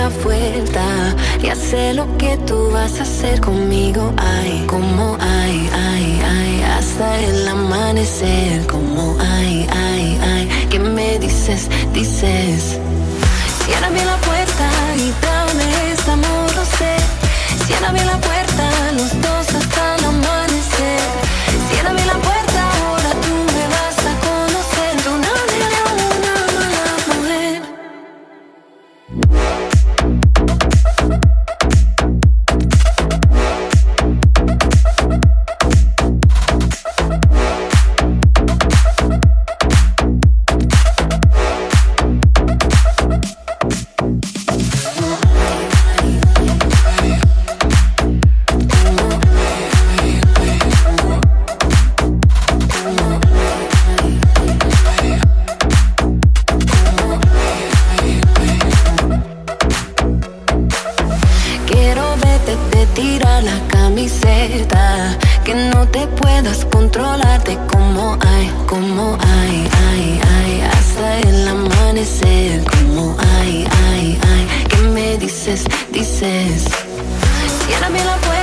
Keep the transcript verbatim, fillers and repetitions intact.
la vuelta. Ya sé lo que tú vas a hacer conmigo. Ay, como ay, ay, ay, hasta el amanecer. Como ay, ay, ay, ¿qué me dices? Dices, ciérrame la puerta y dame este amor, no sé. Ciérrame la puerta, los dos hasta el amanecer. Ciérrame la puerta, ahora tú me vas a conocer. Tú nadie era una mala mujer. Tira la camiseta, que no te puedas controlarte. Como ay, como ay, ay, ay, hasta el amanecer. Como ay, ay, ay, ¿qué me dices? Dices, ciérrame la puerta.